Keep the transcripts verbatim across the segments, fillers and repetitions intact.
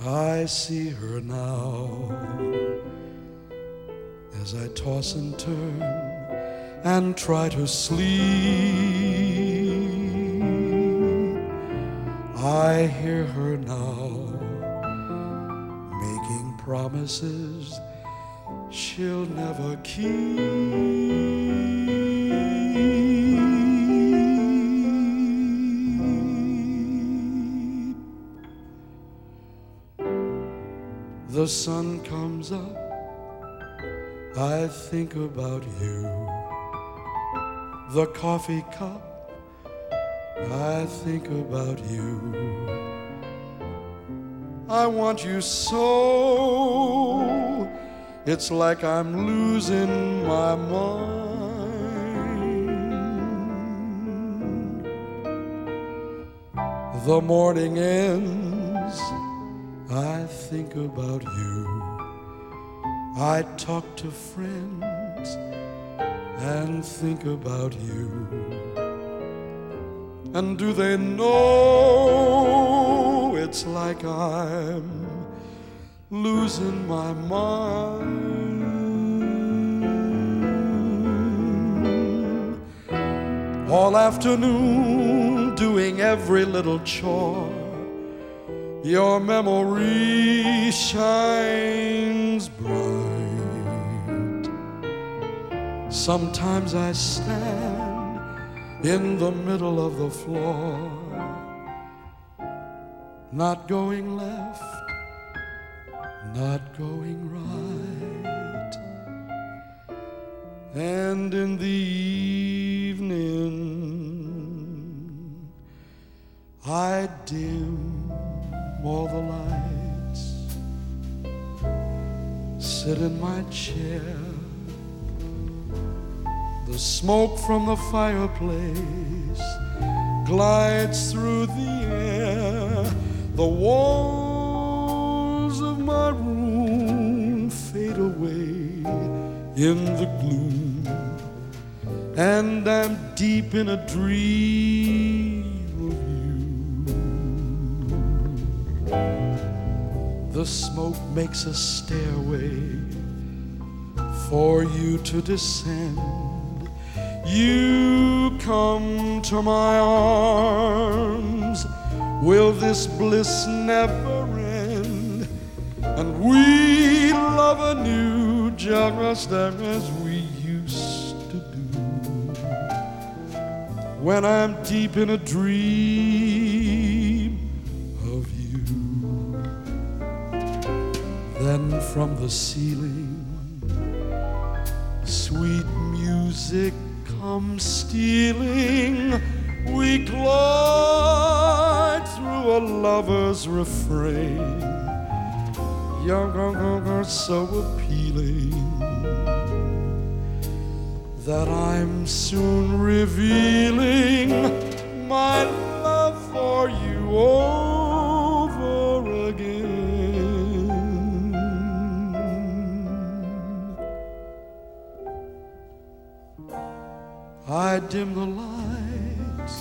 I see her now as I toss and turn and try to sleep. I hear her now making promises she'll never keep. The sun comes up, I think about you. The coffee cup, I think about you. I want you so, it's like I'm losing my mind. The morning ends, I think about you. I talk to friends and think about you. And do they know it's like I'm losing my mind? All afternoon doing every little chore, your memory shines bright. Sometimes I stand in the middle of the floor, not going left, not going right. And in the evening I dim all the lights, sit in my chair. The smoke from the fireplace glides through the air. The walls of my room fade away in the gloom, and I'm deep in a dream of you. The smoke makes a stairway for you to descend. You come to my arms. Will this bliss never end? And we love anew just as we used to do. When I'm deep in a dream of you. Then from the ceiling sweet music come stealing, we glide through a lover's refrain, young, so appealing, that I'm soon revealing my love for you over again. I dim the lights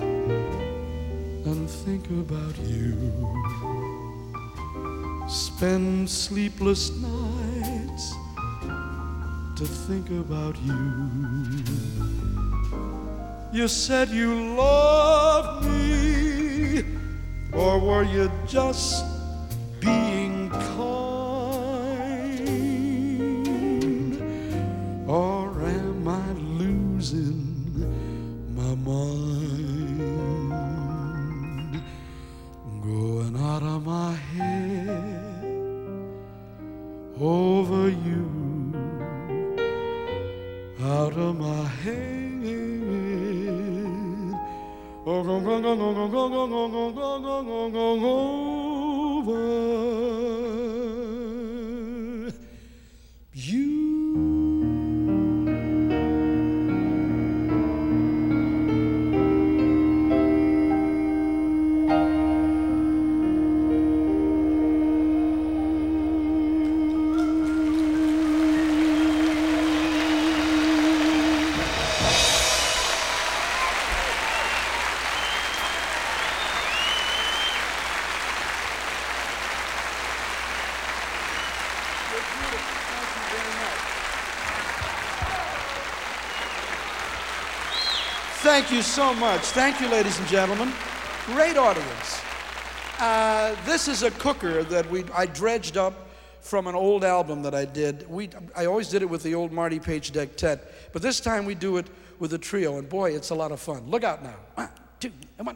and think about you. Spend sleepless nights to think about you. You said you loved me, or were you just being kind? Or am I losing my mind, going out of my head over you, out of my head. Oh, go, go, go, go, go, go, go, go, go, go, go, go, over you. thank you so much. Thank you, ladies and gentlemen. Great audience. Uh, this is a cooker that we I dredged up from an old album that I did. We I always did it with the old Marty Page Dectet, but this time we do it with a trio, and boy, it's a lot of fun. Look out now. One, two, and one.